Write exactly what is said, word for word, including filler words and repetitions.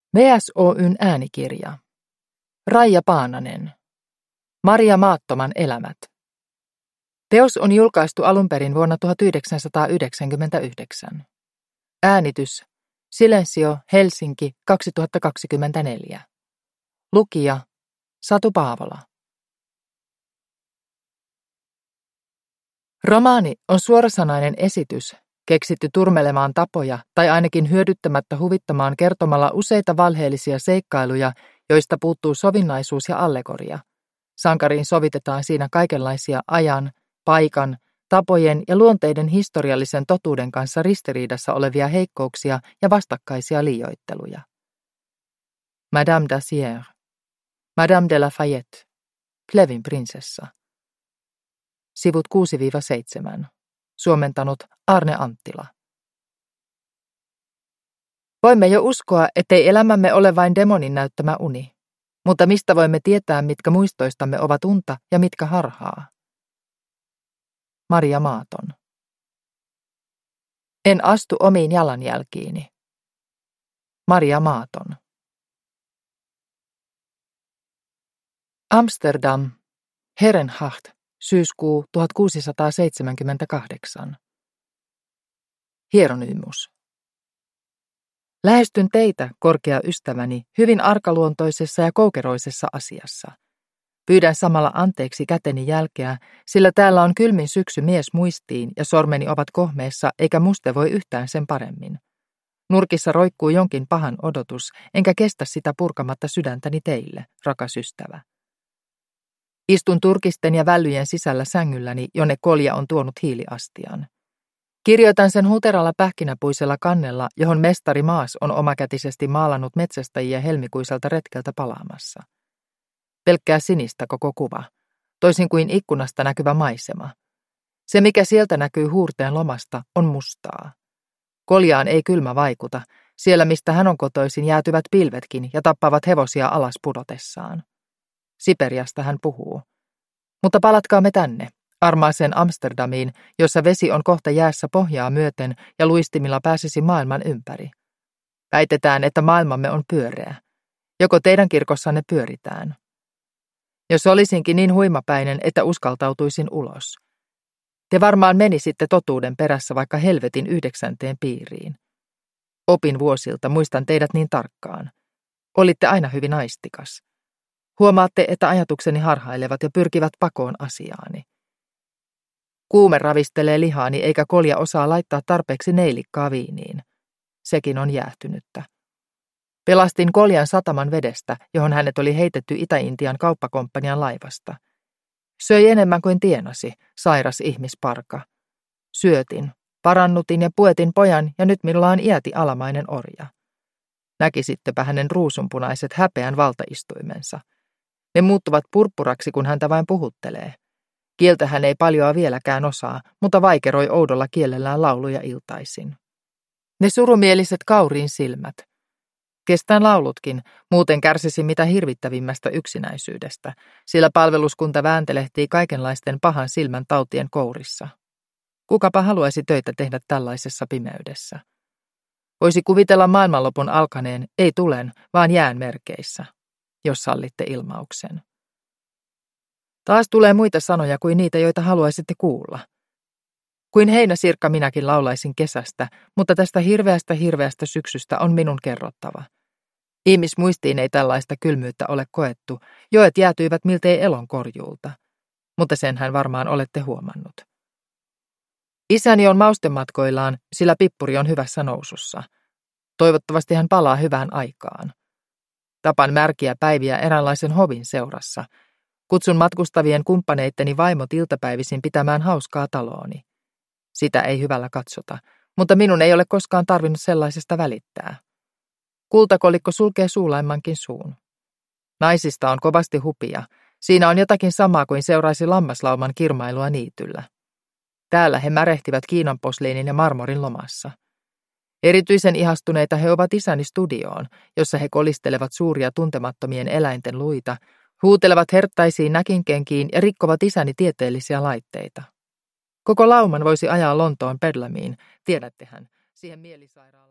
V S Oy:n äänikirja. Raija Paananen. Maria Maattoman elämät. Teos on julkaistu alun perin vuonna tuhatyhdeksänsataayhdeksänkymmentäyhdeksän. Äänitys Silensio, Helsinki, kaksituhattakaksikymmentäneljä. Lukija Satu Paavola. Romaani on suorasanainen esitys, keksitty turmelemaan tapoja tai ainakin hyödyttämättä huvittamaan kertomalla useita valheellisia seikkailuja, joista puuttuu sovinnaisuus ja allegoria. Sankariin sovitetaan siinä kaikenlaisia ajan, paikan, tapojen ja luonteiden historiallisen totuuden kanssa ristiriidassa olevia heikkouksia ja vastakkaisia liioitteluja. Madame Dacier, Madame de la Fayette, Clevin prinsessa. Sivut kuusi seitsemän. Suomentanut Arne Anttila. Voimme jo uskoa, ettei elämämme ole vain demonin näyttämä uni, mutta mistä voimme tietää, mitkä muistoistamme ovat unta ja mitkä harhaa? Maria Maaton. En astu omiin jalanjälkiini. Maria Maaton. Amsterdam, Herrenhacht, syyskuu tuhatkuusisataaseitsemänkymmentäkahdeksan. Hieronymus. Lähestyn teitä, korkea ystäväni, hyvin arkaluontoisessa ja koukeroisessa asiassa. Pyydän samalla anteeksi käteni jälkeä, sillä täällä on kylmin syksy mies muistiin ja sormeni ovat kohmeessa, eikä muste voi yhtään sen paremmin. Nurkissa roikkuu jonkin pahan odotus, enkä kestä sitä purkamatta sydäntäni teille, rakas ystävä. Istun turkisten ja vällyjen sisällä sängylläni, jonne kolja on tuonut hiiliastian. Kirjoitan sen huteralla pähkinäpuisella kannella, johon mestari Maas on omakätisesti maalannut metsästäjiä helmikuiselta retkeltä palaamassa. Pelkkää sinistä koko kuva, toisin kuin ikkunasta näkyvä maisema. Se, mikä sieltä näkyy huurteen lomasta, on mustaa. Koljaan ei kylmä vaikuta, siellä mistä hän on kotoisin jäätyvät pilvetkin ja tappavat hevosia alas pudotessaan. Siperiasta hän puhuu. Mutta palatkaamme tänne, armaaseen Amsterdamiin, jossa vesi on kohta jäässä pohjaa myöten ja luistimilla pääsisi maailman ympäri. Väitetään, että maailmamme on pyöreä. Joko teidän kirkossanne pyöritään? Jos olisinkin niin huimapäinen, että uskaltautuisin ulos. Te varmaan menisitte totuuden perässä vaikka helvetin yhdeksänteen piiriin. Opin vuosilta, muistan teidät niin tarkkaan. Olitte aina hyvin aistikas. Huomaatte, että ajatukseni harhailevat ja pyrkivät pakoon asiaani. Kuume ravistelee lihaani eikä kolja osaa laittaa tarpeeksi neilikkaa viiniin. Sekin on jäähtynyttä. Pelastin koljan sataman vedestä, johon hänet oli heitetty Itä-Intian kauppakomppanian laivasta. Söi enemmän kuin tienasi, sairas ihmisparka. Syötin, parannutin ja puetin pojan ja nyt minulla on iäti alamainen orja. Näkisittepä hänen ruusunpunaiset häpeän valtaistuimensa. Ne muuttuvat purppuraksi, kun häntä vain puhuttelee. Kieltä hän ei paljoa vieläkään osaa, mutta vaikeroi oudolla kielellään lauluja iltaisin. Ne surumieliset kauriin silmät. Kestän laulutkin, muuten kärsisi mitä hirvittävimmästä yksinäisyydestä, sillä palveluskunta vääntelehtii kaikenlaisten pahan silmän tautien kourissa. Kukapa haluaisi töitä tehdä tällaisessa pimeydessä? Voisi kuvitella maailmanlopun alkaneen, ei tulen, vaan jään merkeissä, jos sallitte ilmauksen. Taas tulee muita sanoja kuin niitä, joita haluaisitte kuulla. Kuin heinäsirkka minäkin laulaisin kesästä, mutta tästä hirveästä hirveästä syksystä on minun kerrottava. Ihmismuistiin ei tällaista kylmyyttä ole koettu, joet jäätyivät miltei elonkorjuulta, mutta senhän varmaan olette huomannut. Isäni on maustematkoillaan, sillä pippuri on hyvässä nousussa. Toivottavasti hän palaa hyvään aikaan. Tapan märkiä päiviä eräänlaisen hovin seurassa. Kutsun matkustavien kumppaneitteni vaimot iltapäivisin pitämään hauskaa talooni. Sitä ei hyvällä katsota, mutta minun ei ole koskaan tarvinnut sellaisesta välittää. Kultakolikko sulkee suulaimmankin suun. Naisista on kovasti hupia. Siinä on jotakin samaa kuin seuraisi lammaslauman kirmailua niityllä. Täällä he märehtivät Kiinan posliinin ja marmorin lomassa. Erityisen ihastuneita he ovat isäni studioon, jossa he kolistelevat suuria tuntemattomien eläinten luita, huutelevat herttaisiin näkinkenkiin ja rikkovat isäni tieteellisiä laitteita. Koko lauman voisi ajaa Lontoon Bedlamiin, tiedättehän, siihen mielisairaalaan.